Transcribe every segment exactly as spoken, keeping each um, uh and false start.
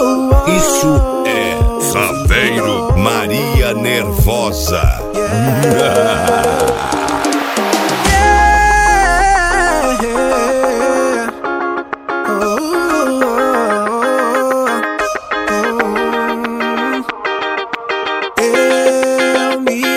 Isso é Saveiro Maria Nervosa. Eu me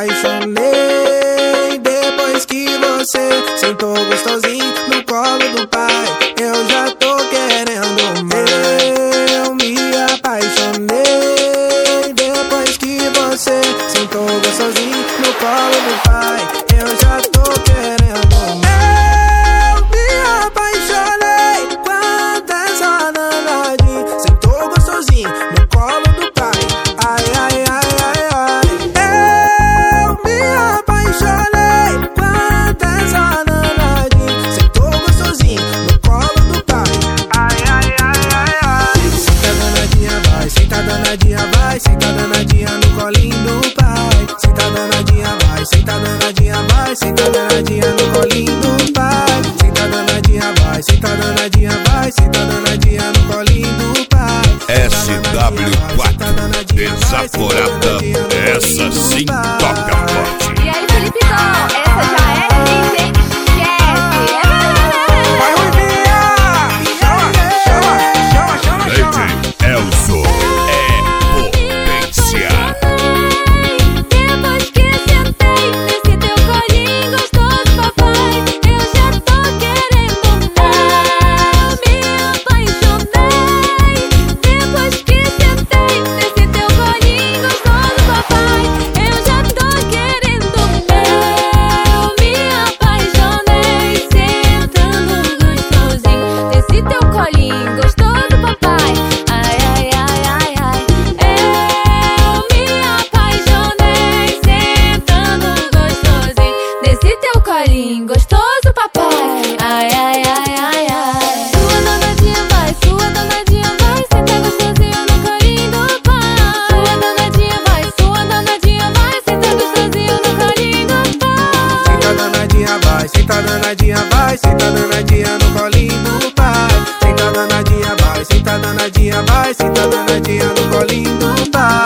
apaixonei depois que você sentou gostosinho no colo do pai. Eu já tô querendo mais. Eu me apaixonei depois que você sentou gostosinho no colo do pai. Eu já tô querendo mais. Eu me apaixonei quando essa danadinha sentou gostosinho no colo do pai. Ai, ai, ai, ai, ai. Eu me apaixonei quando essa danadinha sentou gostosinho no colo do pai. Ai, ai, ai, ai, ai. Senta danadinha, vai, senta danadinha, vai, senta danadinha no colinho do pai. Senta danadinha, vai, senta danadinha, vai, senta danadinha no colinho do pai. Senta danadinha, vai, senta danadinha, vai, senta danadinha no colinho do pai. S W quatro Desaforada, essa sim toca forte. E aí, Felipitão, essa já é hit, hein? Esquece! Vai, Ruivinha! Chama, chama, chama, chama, chama. Elzo é potência. Depois que sentei nesse teu colinho gostoso, papai, eu já tô querendo mais. Eu me apaixonei. Depois que sentei nesse teu colinho gostoso, papai, eu já tô querendo mais. Eu me apaixonei sentando gostosinho nesse teu colinho gostoso, papai. Ai, ai, ai, ai, ai. Eu me apaixonei sentando gostosinho nesse teu colinho gostoso, papai. Ai, ai, ai, ai, ai. Sua danadinha vai, sua danadinha vai, senta gostosinho no colinho do pai. Sua danadinha vai, sua danadinha vai, senta gostosinho no colinho do pai. Senta danadinha, vai, senta danadinha, vai, senta danadinha no colinho do pai. Senta danadinha, vai, senta danadinha, vai, senta danadinha no colinho do pai.